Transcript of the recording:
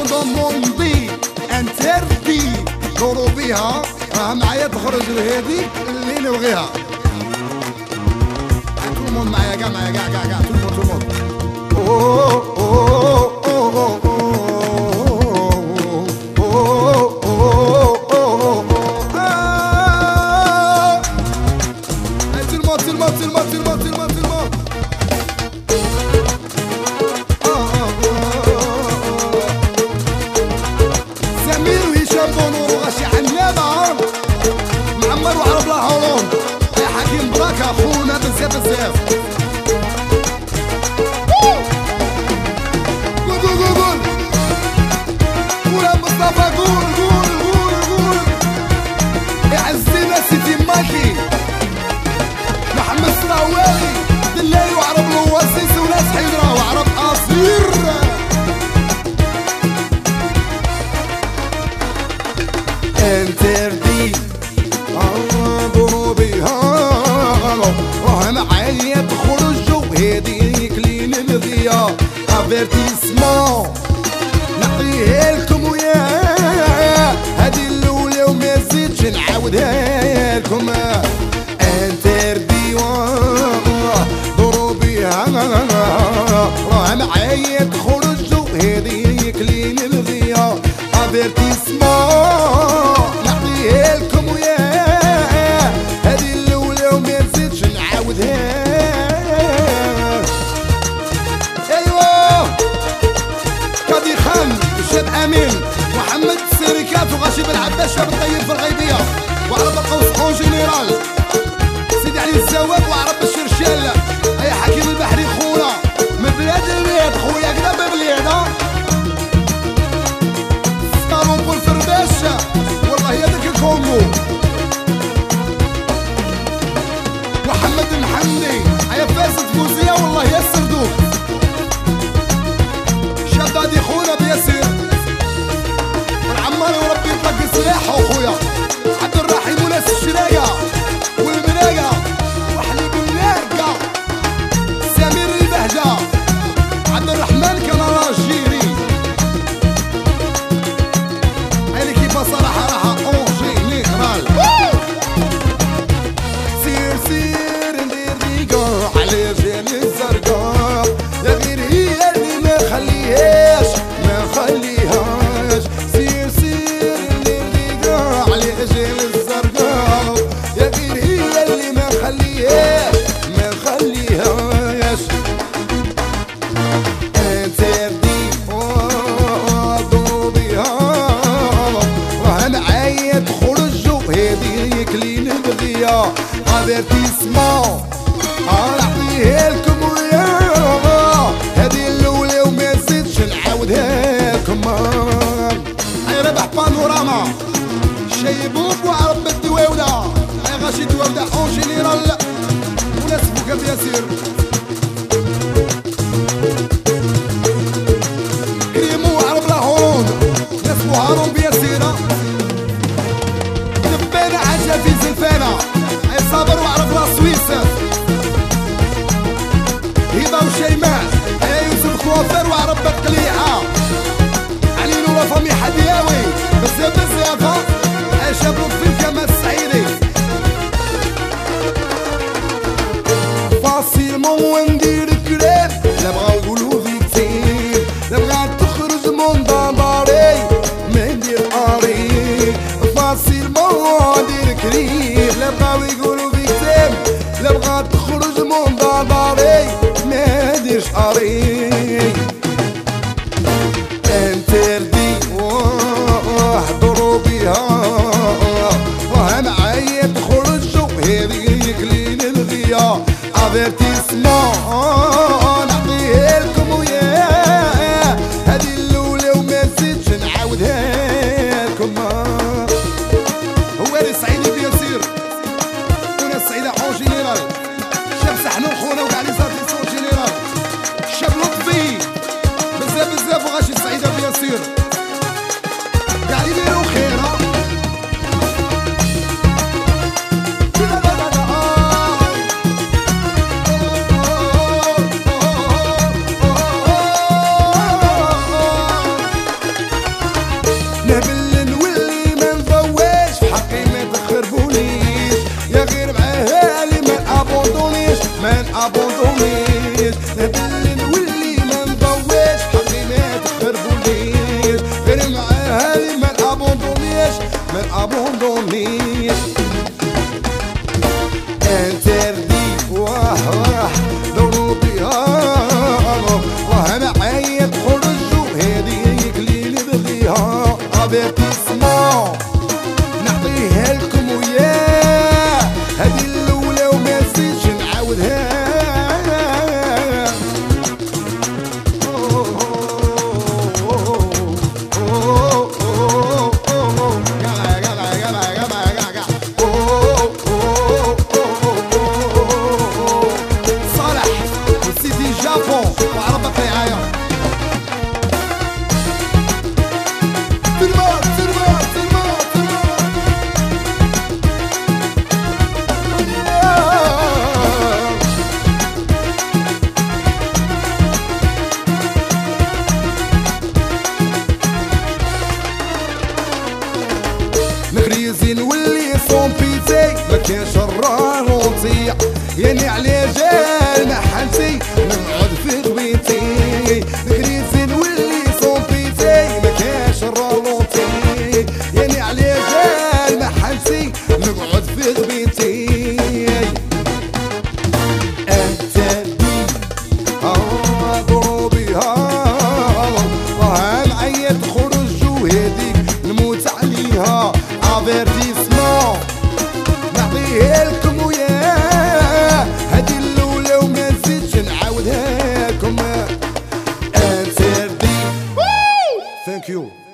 دوموندي انتردي دوروا بيها راه معايا تخرج لهذيك اللي نبغيها. تو الموند معايا كاع معايا كاع تو الموند اخونا بزاف بزاف. قول ولا مصطفى قول يعزينا سيدي ماكي محمد صراوالي دلاي وعرب الواسيس وناس حيدرا وعرب اصير. انتردي معايا تخرجوا هذيك اللي نبغيها افيرتيسمون نعطيها لكم وياها هذه الاولى وما زيدش نعاودها لكم. انتردي دوروا بيها راه معايا تخرجوا هذيك اللي نبغيها افيرتيسمون نعطيها لكم وياها هذه الاولى وما زيدش نعاودها. الشاب امين محمد السيريكات وغاشي بن عباس شاب الطيب في الغيبيه وعرب القوس اون جينيرال سيدي علي الزواب وعرب الشرشال اي حكيم البحري خونا من بلاد البلاد خويا كدا ببلاد ستارون بول فرداش والله يا ذاك الكونغو محمد محمدي يا فاسد فوزيه والله يا السردوك شاب غادي خونا بياسير والعمار وربي يطلق سلاحه خويا عبد الرحيم وناس الشرايه والمرايه وحليب الناقه سمير البهجه عبد الرحمن كان راجيري هاي كيف صراحه راها اونجي نيغرال. سير ندير ديكا على جال الزرقاء يا غير هي اللي ما خليهاش سير ندير ديكا على جال الزرقاء يا غير هي اللي ما خليهاش انتردي دوروا بيها راه معايا تخرجوا هذيك اللي نبغيها افيرتيسمون نعطيها لكم وياها هذه الاولى وما زيدش نعاودها لكم. هاي ربح بانوراما شيبوب وعرب الدواوده هاي غاشي دواوده اون جينيرال وناس بوكا بياسير كريمو وعرب لاهون ناس بوهارون بياسيره دبانه عجا في زلفانه هاي صابر وعرب لا سويس هبه وشيماء هاي يوسف كوافير وعرب القليعه علي نور فامي حدياوي بزاف هاي شاب لطفي كما السعيدي فاسيلمون ندير كلام لا بغاو يقولوا فيك كتير لا بغات تخرج من داري ما ندير قريب فاسيلمون ندير كريم لا بغاو يقولوا فيك كتير لا بغات تخرج من داري ما نديرش قريب. انتردي دوروا بيها راه معايا تخرجوا هذيك اللي نبغيها افيرتيسمون نعطيها لكم وياها هذه الاولى وما تخربونيش باللي نولي ما نضويش حقي ما تخربونيش غير معاها اللي ما نابوندونيش ما نابوندونيش انتردي واه دورو بيها واه معايا تخرجو هاديك اللي نبغيها افيرتيسمون نعطيها لكم وياه هادي الاولى وما نزيدش نعاودها نغريزي نولي صون بيتي ما كانش الرالونطي يعني على جال محلتي نقعد في غبيتي نغريزي نولي صون بيتي ما كانش الرالونطي يعني على جال محلتي نقعد في غبيتي انتدي ضروبيها معايا تخرج وهاديك نموت عليها افيرتيسمون نعطيه لكم وياه هادي الاولى وما نزيدش نعاودها لكم انتردي ثانك يو